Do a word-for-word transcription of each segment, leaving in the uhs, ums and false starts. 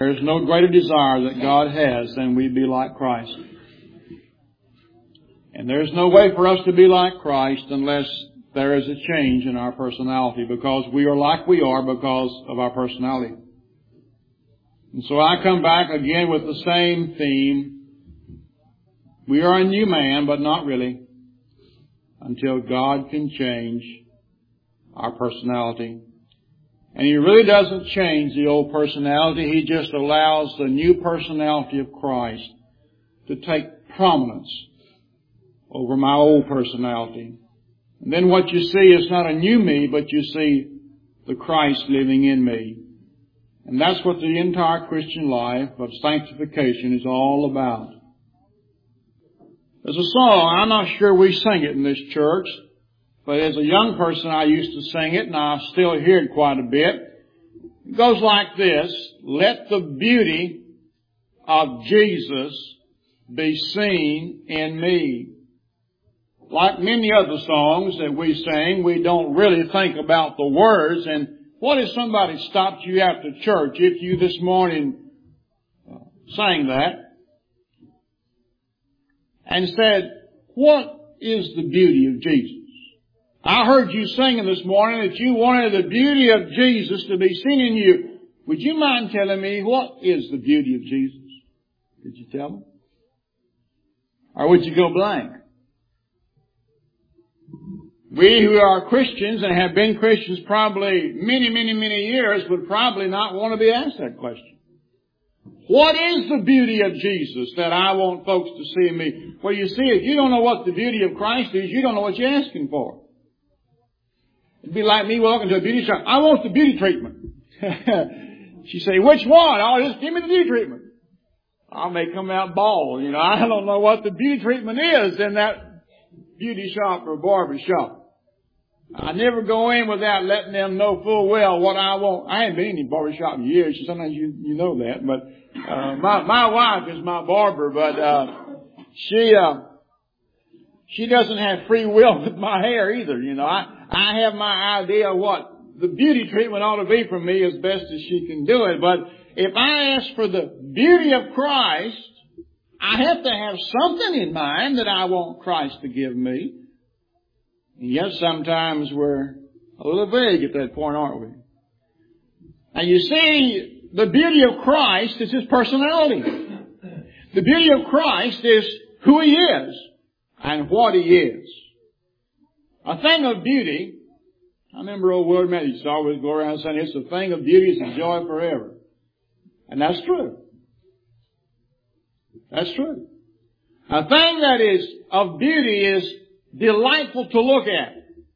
There is no greater desire that God has than we be like Christ. And there's no way for us to be like Christ unless there is a change in our personality, because we are like we are because of our personality. And so I come back again with the same theme. We are a new man, but not really, until God can change our personality. And He really doesn't change the old personality. He just allows the new personality of Christ to take prominence over my old personality. And then what you see is not a new me, but you see the Christ living in me. And that's what the entire Christian life of sanctification is all about. There's a song, I'm not sure we sing it in this church, but as a young person I used to sing it, and I still hear it quite a bit. It goes like this: let the beauty of Jesus be seen in me. Like many other songs that we sing, we don't really think about the words. And what if somebody stopped you after church, if you this morning sang that, and said, what is the beauty of Jesus? I heard you singing this morning that you wanted the beauty of Jesus to be seen in you. Would you mind telling me what is the beauty of Jesus? Could you tell me? Or would you go blank? We who are Christians and have been Christians probably many, many, many years would probably not want to be asked that question. What is the beauty of Jesus that I want folks to see in me? Well, you see, if you don't know what the beauty of Christ is, you don't know what you're asking for. It'd be like me walking to a beauty shop. I want the beauty treatment. She say, which one? Oh, just give me the beauty treatment. I may come out bald. You know, I don't know what the beauty treatment is in that beauty shop or barber shop. I never go in without letting them know full well what I want. I haven't been in any barber shop in years, so sometimes you, you know that. But, uh, my, my wife is my barber, but, uh, she, uh, she doesn't have free will with my hair either. You know, I, I have my idea of what the beauty treatment ought to be for me as best as she can do it. But if I ask for the beauty of Christ, I have to have something in mind that I want Christ to give me. And yet sometimes we're a little vague at that point, aren't we? Now you see, the beauty of Christ is His personality. The beauty of Christ is who He is and what He is. A thing of beauty, I remember old Willard Matthews used to always go around saying, it's a thing of beauty, it's a joy forever. And that's true. That's true. A thing that is of beauty is delightful to look at.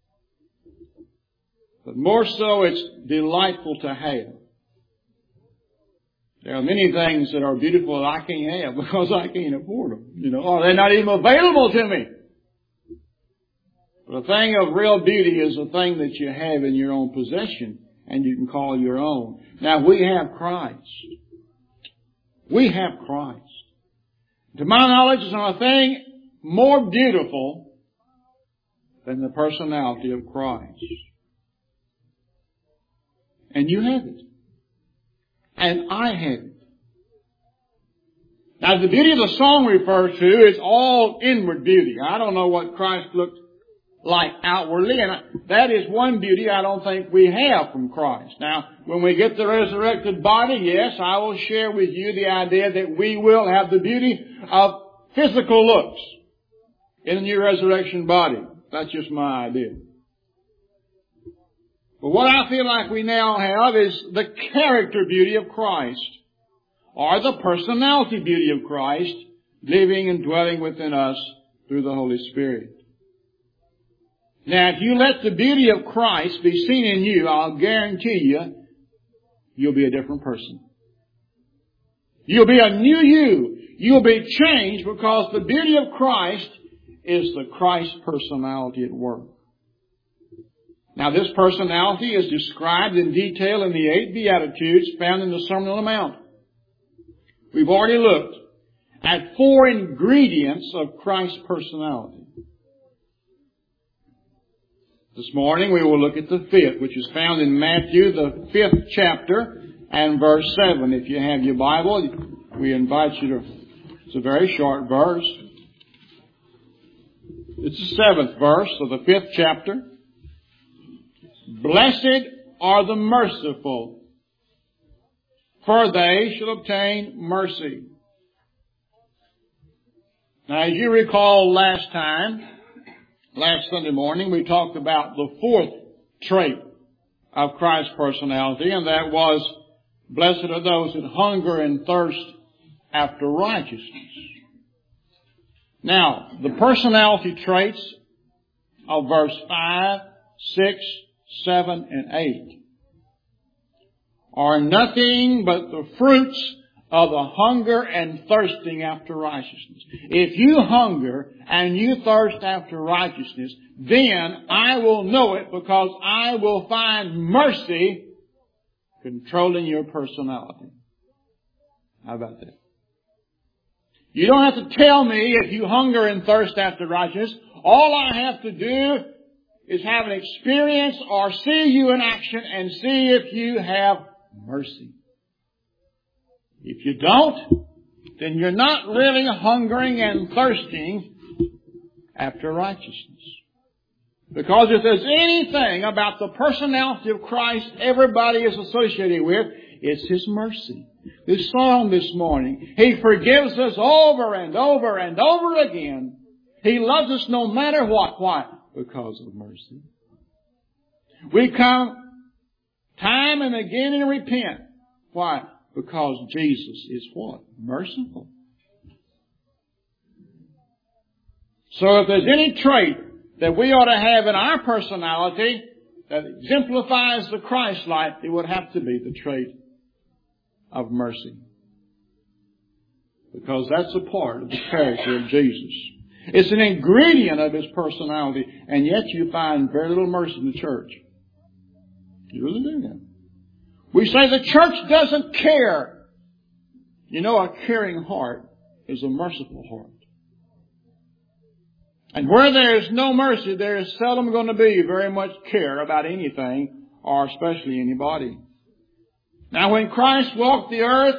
But more so, it's delightful to have. There are many things that are beautiful that I can't have because I can't afford them. You know, or they're not even available to me. But a thing of real beauty is a thing that you have in your own possession and you can call your own. Now, we have Christ. We have Christ. To my knowledge, there's not a thing more beautiful than the personality of Christ. And you have it. And I have it. Now, the beauty of the song refers to is all inward beauty. I don't know what Christ looked like outwardly, and that is one beauty I don't think we have from Christ. Now, when we get the resurrected body, yes, I will share with you the idea that we will have the beauty of physical looks in the new resurrection body. That's just my idea. But what I feel like we now have is the character beauty of Christ, or the personality beauty of Christ, living and dwelling within us through the Holy Spirit. Now, if you let the beauty of Christ be seen in you, I'll guarantee you, you'll be a different person. You'll be a new you. You'll be changed because the beauty of Christ is the Christ personality at work. Now, this personality is described in detail in the eight Beatitudes found in the Sermon on the Mount. We've already looked at four ingredients of Christ's personality. This morning we will look at the fifth, which is found in Matthew, the fifth chapter, and verse seven. If you have your Bible, we invite you to, it's a very short verse. It's the seventh verse of the fifth chapter. Blessed are the merciful, for they shall obtain mercy. Now, as you recall last time, last Sunday morning, we talked about the fourth trait of Christ's personality, and that was, blessed are those that hunger and thirst after righteousness. Now, the personality traits of verse five, six, seven, and eight are nothing but the fruits of the hunger and thirsting after righteousness. If you hunger and you thirst after righteousness, then I will know it, because I will find mercy controlling your personality. How about that? You don't have to tell me if you hunger and thirst after righteousness. All I have to do is have an experience or see you in action and see if you have mercy. If you don't, then you're not really hungering and thirsting after righteousness. Because if there's anything about the personality of Christ everybody is associated with, it's His mercy. This song this morning, He forgives us over and over and over again. He loves us no matter what. Why? Because of mercy. We come time and again and repent. Why? Because Jesus is what? Merciful. So if there's any trait that we ought to have in our personality that exemplifies the Christ life, it would have to be the trait of mercy. Because that's a part of the character of Jesus. It's an ingredient of His personality, and yet you find very little mercy in the church. You really do that. We say the church doesn't care. You know, a caring heart is a merciful heart. And where there is no mercy, there is seldom going to be very much care about anything, or especially anybody. Now, when Christ walked the earth,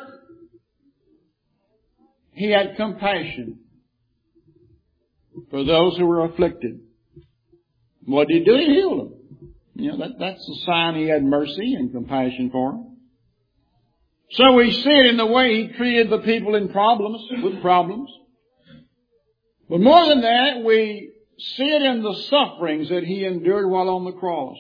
He had compassion for those who were afflicted. What did He do? He healed them. You know, that, that's a sign He had mercy and compassion for them. So we see it in the way He treated the people in problems, with problems. But more than that, we see it in the sufferings that He endured while on the cross.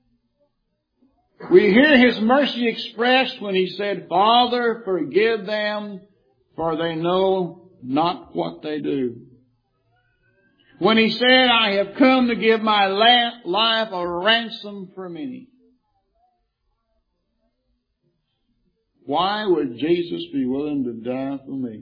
We hear His mercy expressed when He said, Father, forgive them, for they know not what they do. When He said, I have come to give my life a ransom for many. Why would Jesus be willing to die for me?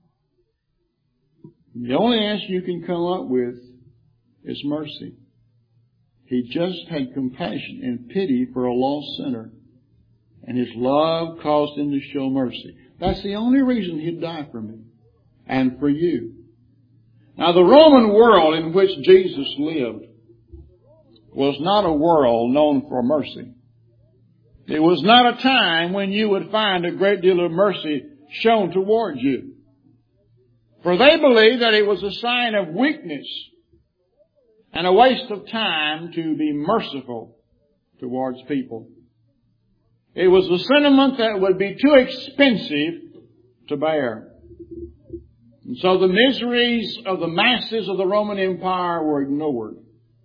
The only answer you can come up with is mercy. He just had compassion and pity for a lost sinner. And His love caused Him to show mercy. That's the only reason He'd die for me and for you. Now, the Roman world in which Jesus lived was not a world known for mercy. It was not a time when you would find a great deal of mercy shown toward you. For they believed that it was a sign of weakness and a waste of time to be merciful towards people. It was a sentiment that would be too expensive to bear. And so the miseries of the masses of the Roman Empire were ignored.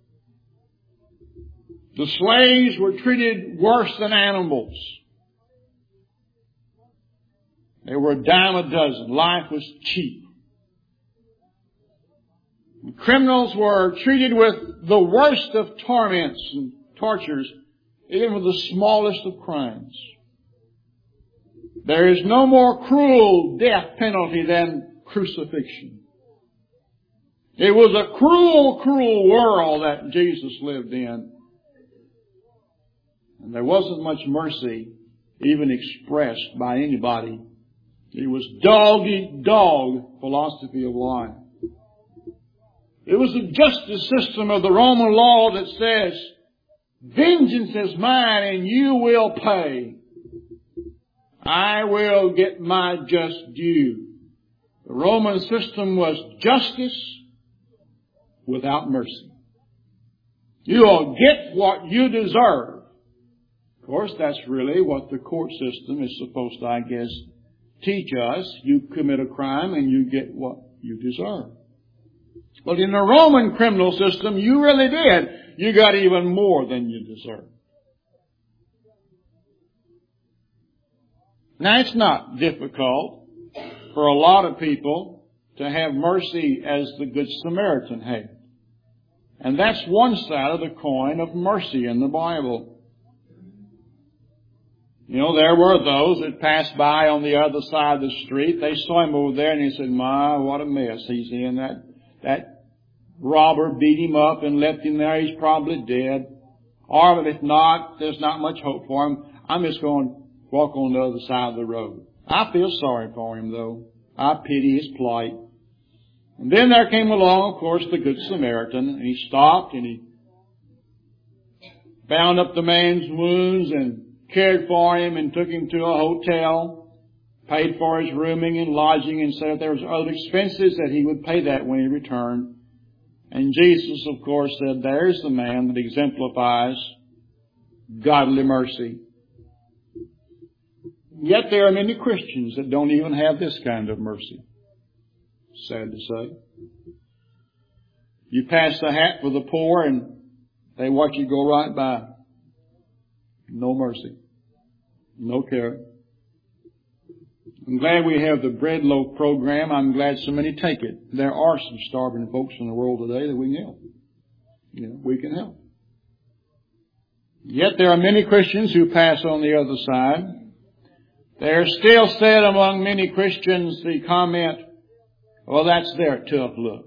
The slaves were treated worse than animals. They were a dime a dozen. Life was cheap. The criminals were treated with the worst of torments and tortures, even with the smallest of crimes. There is no more cruel death penalty than crucifixion. It was a cruel, cruel world that Jesus lived in. And there wasn't much mercy even expressed by anybody. It was dog-eat-dog philosophy of life. It was the justice system of the Roman law that says, vengeance is mine and you will pay. I will get my just due. The Roman system was justice without mercy. You'll get what you deserve. Of course, that's really what the court system is supposed to, I guess, teach us. You commit a crime and you get what you deserve. But in the Roman criminal system, you really did. You got even more than you deserve. Now, it's not difficult for a lot of people to have mercy as the Good Samaritan had. And that's one side of the coin of mercy in the Bible. You know, there were those that passed by on the other side of the street. They saw him over there and they said, my, what a mess he's in. That, that robber beat him up and left him there. He's probably dead. Or if not, there's not much hope for him. I'm just going to walk on the other side of the road. I feel sorry for him, though. I pity his plight. And then there came along, of course, the Good Samaritan, and he stopped and he bound up the man's wounds and cared for him and took him to a hotel, paid for his rooming and lodging, and said if there was other expenses that he would pay that when he returned. And Jesus, of course, said, there's the man that exemplifies godly mercy. Yet there are many Christians that don't even have this kind of mercy. Sad to say. You pass the hat for the poor and they watch you go right by. No mercy. No care. I'm glad we have the bread loaf program. I'm glad so many take it. There are some starving folks in the world today that we can help. You know, we can help. Yet there are many Christians who pass on the other side. There is still said among many Christians the comment, well, that's their tough look.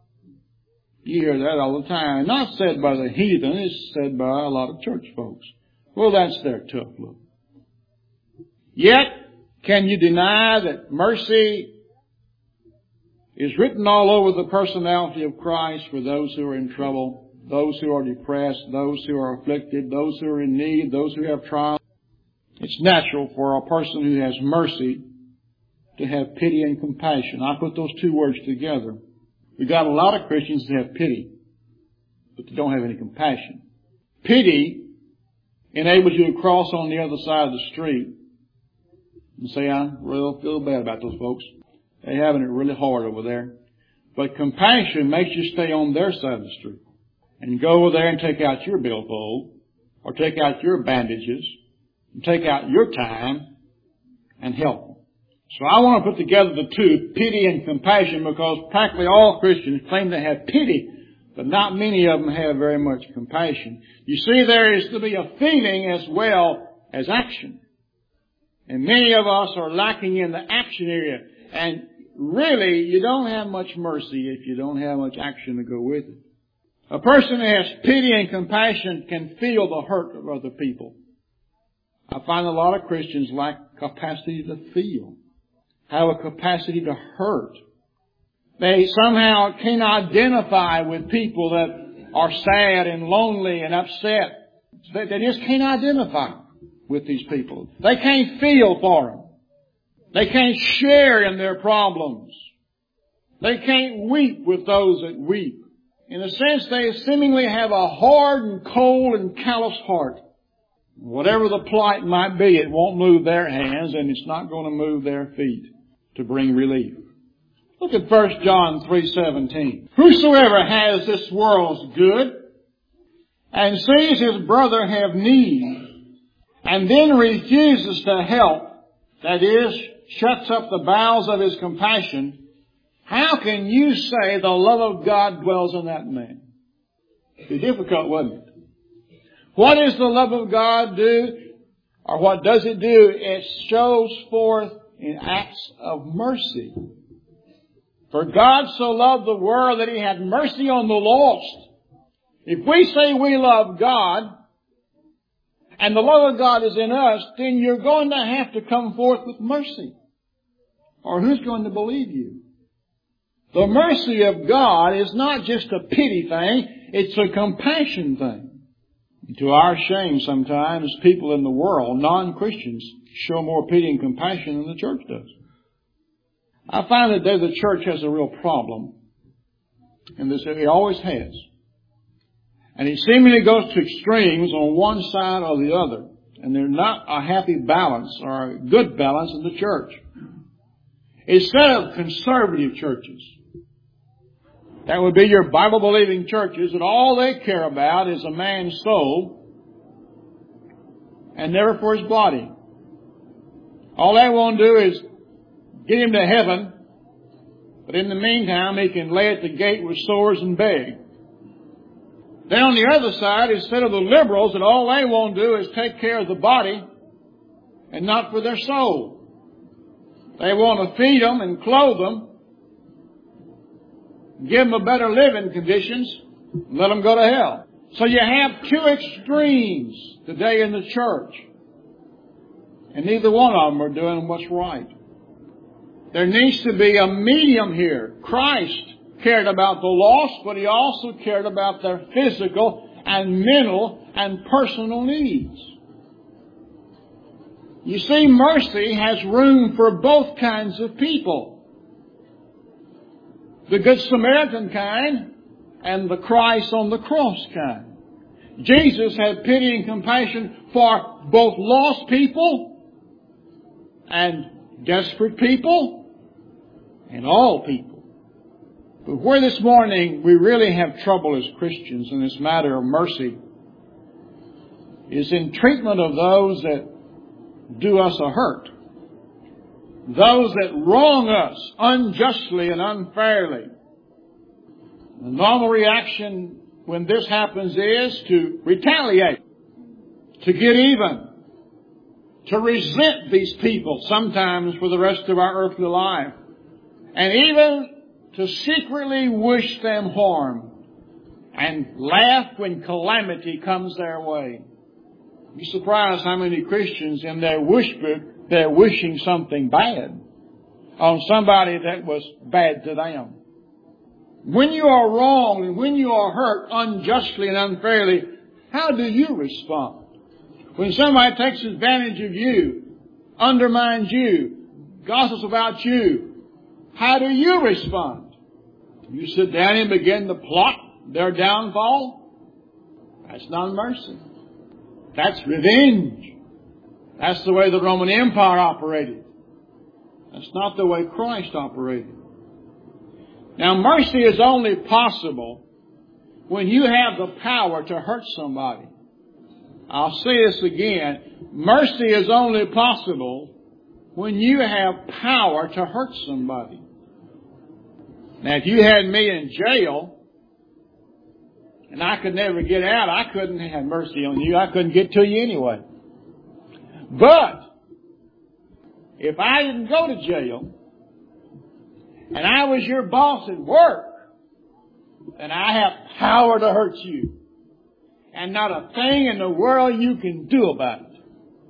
You hear that all the time. Not said by the heathen, it's said by a lot of church folks. Well, that's their tough look. Yet, can you deny that mercy is written all over the personality of Christ for those who are in trouble, those who are depressed, those who are afflicted, those who are in need, those who have trials? It's natural for a person who has mercy to have pity and compassion. I put those two words together. We've got a lot of Christians that have pity, but they don't have any compassion. Pity enables you to cross on the other side of the street and say, I really feel bad about those folks. They're having it really hard over there. But compassion makes you stay on their side of the street and go over there and take out your billfold or take out your bandages and take out your time and help them. So I want to put together the two, pity and compassion, because practically all Christians claim to have pity, but not many of them have very much compassion. You see, there is to be a feeling as well as action. And many of us are lacking in the action area. And really, you don't have much mercy if you don't have much action to go with it. A person who has pity and compassion can feel the hurt of other people. I find a lot of Christians lack capacity to feel, have a capacity to hurt. They somehow can identify with people that are sad and lonely and upset. They, they just can't identify with these people. They can't feel for them. They can't share in their problems. They can't weep with those that weep. In a sense, they seemingly have a hard and cold and callous heart. Whatever the plight might be, it won't move their hands, and it's not going to move their feet to bring relief. Look at First John three seventeen. Whosoever has this world's good and sees his brother have need and then refuses to help, that is, shuts up the bowels of his compassion, how can you say the love of God dwells in that man? It'd be difficult, wouldn't it? What does the love of God do? Or what does it do? It shows forth in acts of mercy. For God so loved the world that He had mercy on the lost. If we say we love God, and the love of God is in us, then you're going to have to come forth with mercy. Or who's going to believe you? The mercy of God is not just a pity thing, it's a compassion thing. To our shame, sometimes people in the world, non-Christians, show more pity and compassion than the church does. I find that there the church has a real problem in this area. It always has. And it seemingly goes to extremes on one side or the other. And there's not a happy balance or a good balance in the church. Instead of conservative churches, that would be your Bible-believing churches, and all they care about is a man's soul and never for his body. All they want to do is get him to heaven, but in the meantime he can lay at the gate with sores and beg. Then on the other side, instead of the liberals, that all they want to do is take care of the body and not for their soul. They want to feed them and clothe them, give them a better living conditions, and let them go to hell. So you have two extremes today in the church. And neither one of them are doing what's right. There needs to be a medium here. Christ cared about the lost, but He also cared about their physical and mental and personal needs. You see, mercy has room for both kinds of people. The Good Samaritan kind and the Christ on the cross kind. Jesus had pity and compassion for both lost people and desperate people and all people. But where this morning we really have trouble as Christians in this matter of mercy is in treatment of those that do us a hurt. Those that wrong us unjustly and unfairly. The normal reaction when this happens is to retaliate, to get even, to resent these people sometimes for the rest of our earthly life, and even to secretly wish them harm and laugh when calamity comes their way. You're surprised how many Christians in their wish book, they're wishing something bad on somebody that was bad to them. When you are wronged and when you are hurt unjustly and unfairly, how do you respond? When somebody takes advantage of you, undermines you, gossips about you, how do you respond? You sit down and begin to plot their downfall? That's not mercy. That's revenge. That's the way the Roman Empire operated. That's not the way Christ operated. Now, mercy is only possible when you have the power to hurt somebody. I'll say this again. Mercy is only possible when you have power to hurt somebody. Now, if you had me in jail and I could never get out, I couldn't have mercy on you. I couldn't get to you anyway. But if I didn't go to jail and I was your boss at work, then I have power to hurt you. And not a thing in the world you can do about it.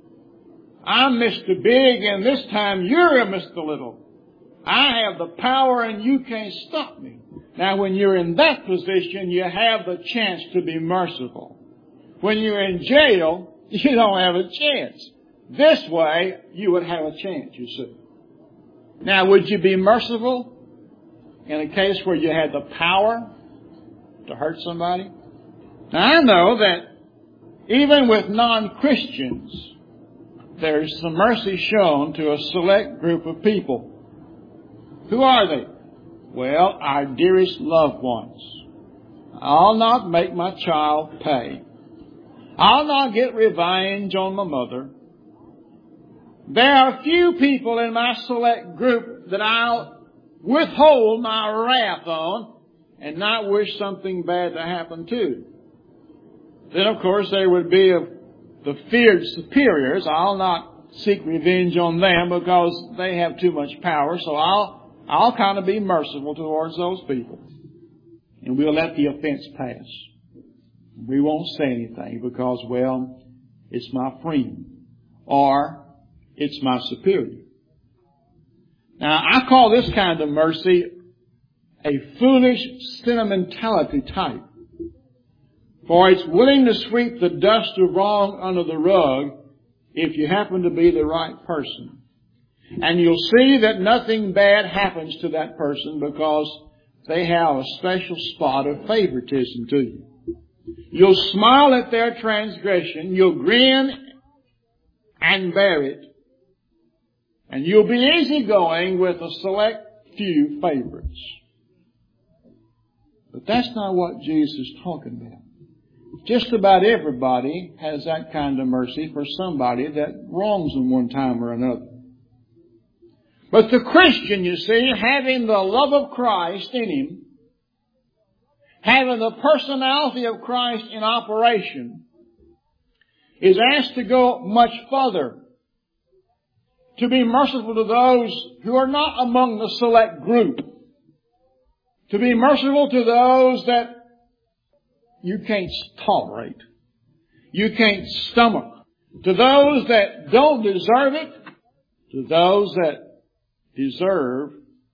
I'm Mister Big and this time you're a Mister Little. I have the power and you can't stop me. Now when you're in that position, you have the chance to be merciful. When you're in jail, you don't have a chance. This way, you would have a chance, you see. Now, would you be merciful in a case where you had the power to hurt somebody? Now, I know that even with non-Christians, there's some mercy shown to a select group of people. Who are they? Well, our dearest loved ones. I'll not make my child pay. I'll not get revenge on my mother. There are few people in my select group that I'll withhold my wrath on and not wish something bad to happen to. Then, of course, there would be of the feared superiors. I'll not seek revenge on them because they have too much power, so I'll I'll kind of be merciful towards those people. And we'll let the offense pass. We won't say anything because, well, it's my friend. Or it's my superior. Now, I call this kind of mercy a foolish sentimentality type. For it's willing to sweep the dust of wrong under the rug if you happen to be the right person. And you'll see that nothing bad happens to that person because they have a special spot of favoritism to you. You'll smile at their transgression, you'll grin and bear it, and you'll be easygoing with a select few favorites. But that's not what Jesus is talking about. Just about everybody has that kind of mercy for somebody that wrongs them one time or another. But the Christian, you see, having the love of Christ in him, having the personality of Christ in operation, is asked to go much further, to be merciful to those who are not among the select group, to be merciful to those that you can't tolerate, you can't stomach, to those that don't deserve it, to those that deserve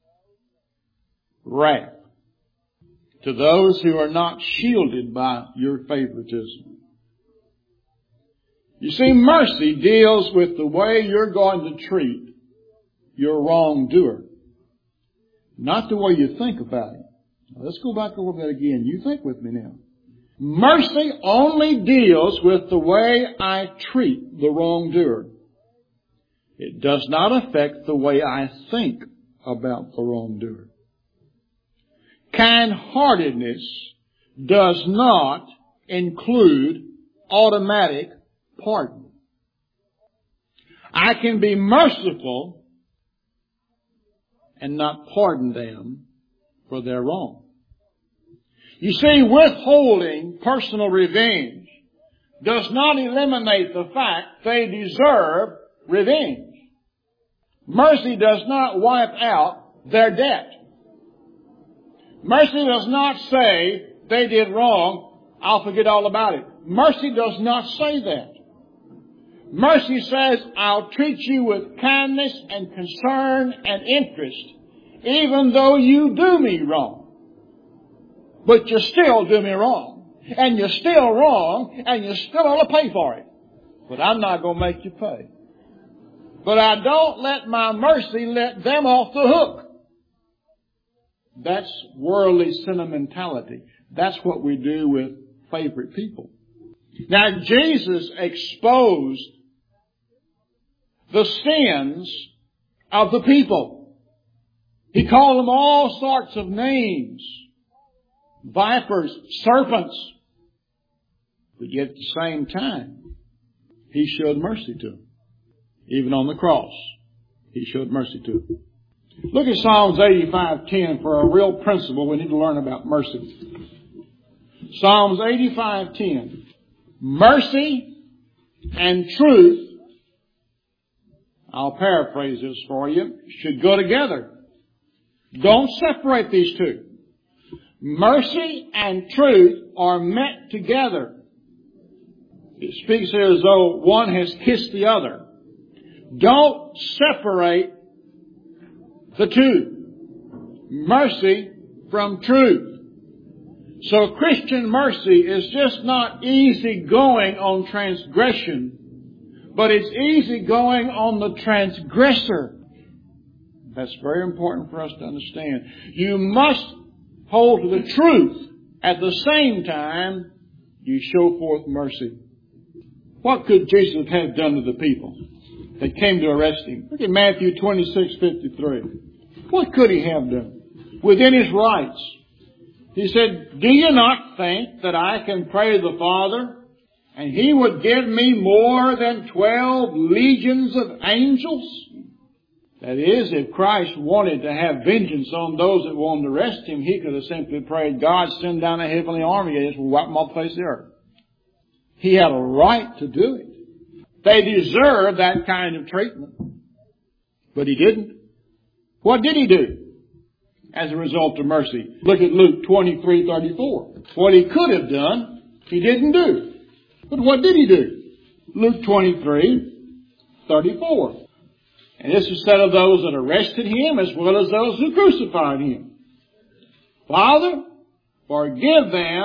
wrath, to those who are not shielded by your favoritism. You see, mercy deals with the way you're going to treat your wrongdoer, not the way you think about it. Now, let's go back a little bit again. You think with me now. Mercy only deals with the way I treat the wrongdoer. It does not affect the way I think about the wrongdoer. Kind-heartedness does not include automatic pardon. I can be merciful and not pardon them for their wrong. You see, withholding personal revenge does not eliminate the fact they deserve revenge. Mercy does not wipe out their debt. Mercy does not say they did wrong, I'll forget all about it. Mercy does not say that. Mercy says, I'll treat you with kindness and concern and interest, even though you do me wrong. But you still do me wrong. And you're still wrong, and you still ought to pay for it. But I'm not going to make you pay. But I don't let my mercy let them off the hook. That's worldly sentimentality. That's what we do with favorite people. Now, Jesus exposed the sins of the people. He called them all sorts of names. Vipers, serpents. But yet at the same time, He showed mercy to them. Even on the cross, He showed mercy to them. Look at Psalms eighty-five ten for a real principle we need to learn about mercy. Psalms eighty-five ten. Mercy and truth, I'll paraphrase this for you, should go together. Don't separate these two. Mercy and truth are met together. It speaks here as though one has kissed the other. Don't separate the two. Mercy from truth. So Christian mercy is just not easy going on transgression, but it's easy going on the transgressor. That's very important for us to understand. You must hold to the truth. At the same time, you show forth mercy. What could Jesus have done to the people that came to arrest Him? Look at Matthew twenty-six fifty-three. What could He have done? Within His rights. He said, do you not think that I can pray the Father and He would give me more than twelve legions of angels? That is, if Christ wanted to have vengeance on those that wanted to arrest Him, He could have simply prayed, God, send down a heavenly army and just wipe them off the face of the earth. He had a right to do it. They deserved that kind of treatment. But He didn't. What did He do as a result of mercy? Look at Luke twenty-three thirty-four. What He could have done, He didn't do. But what did He do? Luke twenty-three thirty-four. And this is said of those that arrested Him as well as those who crucified Him. Father, forgive them,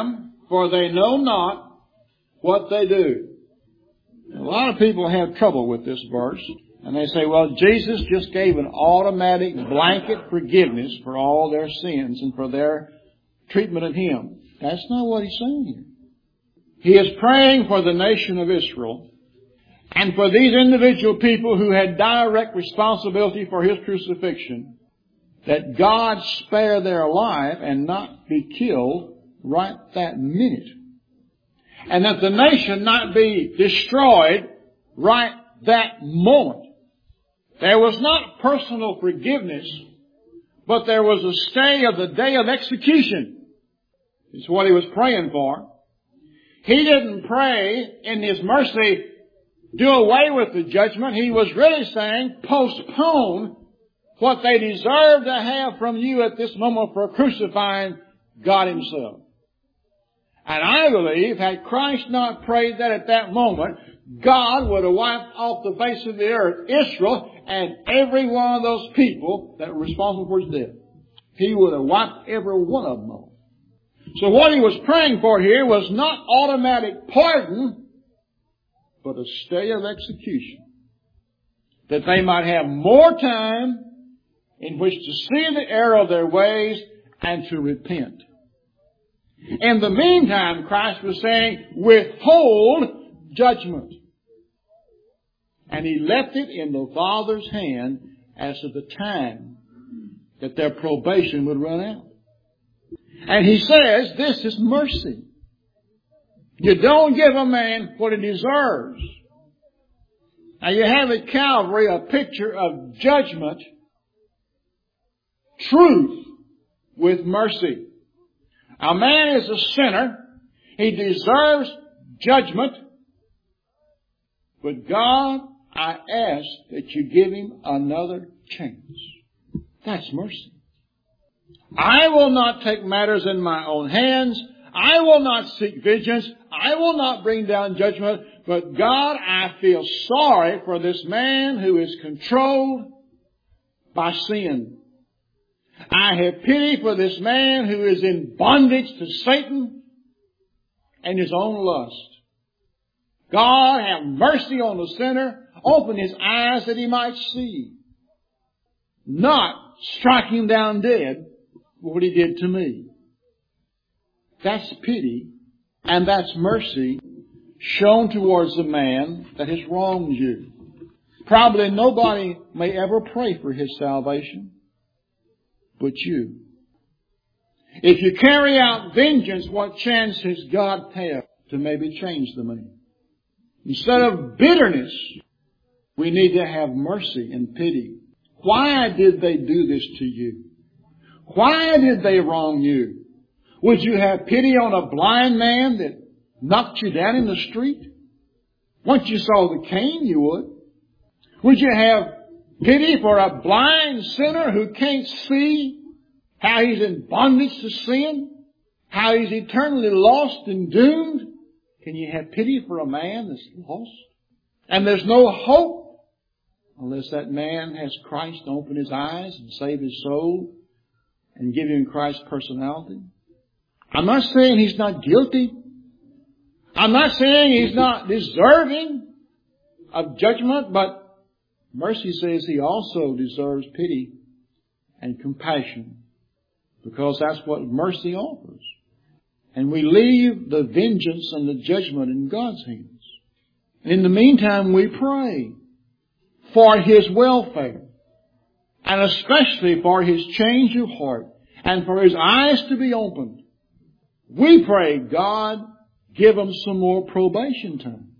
for they know not what they do. A lot of people have trouble with this verse, and they say, well, Jesus just gave an automatic blanket forgiveness for all their sins and for their treatment of Him. That's not what He's saying here. He is praying for the nation of Israel and for these individual people who had direct responsibility for His crucifixion, that God spare their life and not be killed right that minute. And that the nation not be destroyed right that moment. There was not personal forgiveness, but there was a stay of the day of execution. It's what he was praying for. He didn't pray in His mercy, do away with the judgment. He was really saying, postpone what they deserve to have from you at this moment for crucifying God Himself. And I believe, had Christ not prayed that at that moment, God would have wiped off the face of the earth Israel and every one of those people that were responsible for His death. He would have wiped every one of them off. So what he was praying for here was not automatic pardon, but a stay of execution. That they might have more time in which to see the error of their ways and to repent. In the meantime, Christ was saying, withhold judgment. And He left it in the Father's hand as to the time that their probation would run out. And He says, this is mercy. You don't give a man what he deserves. Now you have at Calvary a picture of judgment, truth with mercy. A man is a sinner. He deserves judgment. But God, I ask that you give him another chance. That's mercy. I will not take matters in my own hands. I will not seek vengeance. I will not bring down judgment. But God, I feel sorry for this man who is controlled by sin. I have pity for this man who is in bondage to Satan and his own lust. God, have mercy on the sinner. Open his eyes that he might see. Not strike him down dead for what he did to me. That's pity and that's mercy shown towards the man that has wronged you. Probably nobody may ever pray for his salvation but you. If you carry out vengeance, what chance has God have to maybe change the man? Instead of bitterness, we need to have mercy and pity. Why did they do this to you? Why did they wrong you? Would you have pity on a blind man that knocked you down in the street? Once you saw the cane, you would. Would you have pity for a blind sinner who can't see how he's in bondage to sin? How he's eternally lost and doomed? Can you have pity for a man that's lost? And there's no hope unless that man has Christ to open his eyes and save his soul and give him Christ's personality. I'm not saying he's not guilty. I'm not saying he's not deserving of judgment, but mercy says he also deserves pity and compassion, because that's what mercy offers. And we leave the vengeance and the judgment in God's hands. And in the meantime, we pray for his welfare, and especially for his change of heart, and for his eyes to be opened. We pray, God, give them some more probation time.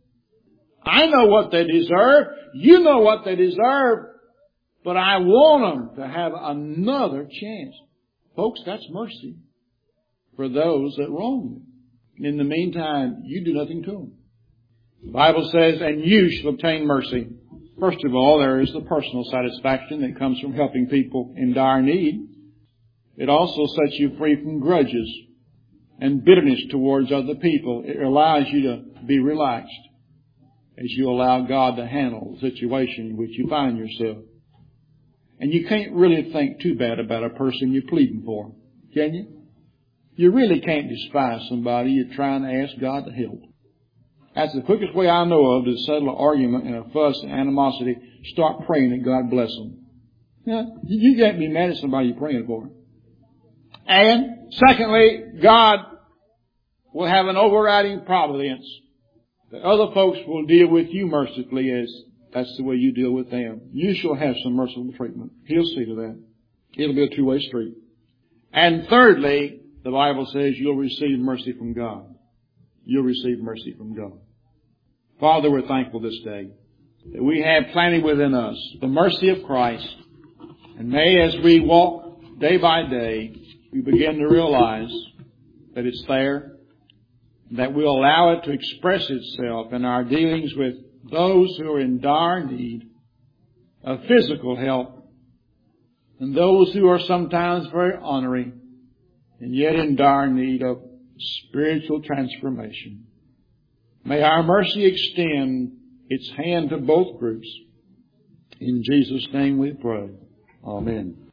I know what they deserve. You know what they deserve. But I want them to have another chance. Folks, that's mercy for those that wrong you. In the meantime, you do nothing to them. The Bible says, and you shall obtain mercy. First of all, there is the personal satisfaction that comes from helping people in dire need. It also sets you free from grudges and bitterness towards other people. It allows you to be relaxed as you allow God to handle the situation in which you find yourself. And you can't really think too bad about a person you're pleading for, can you? You really can't despise somebody you're trying to ask God to help. That's the quickest way I know of to settle an argument and a fuss and animosity. Start praying that God bless them. Yeah, you can't be mad at somebody you're praying for. And secondly, God will have an overriding providence that other folks will deal with you mercifully as that's the way you deal with them. You shall have some merciful treatment. He'll see to that. It'll be a two-way street. And thirdly, the Bible says you'll receive mercy from God. You'll receive mercy from God. Father, we're thankful this day that we have planted within us the mercy of Christ. And may, as we walk day by day, we begin to realize that it's there, that we'll allow it to express itself in our dealings with those who are in dire need of physical help, and those who are sometimes very ornery and yet in dire need of spiritual transformation. May our mercy extend its hand to both groups. In Jesus' name we pray. Amen.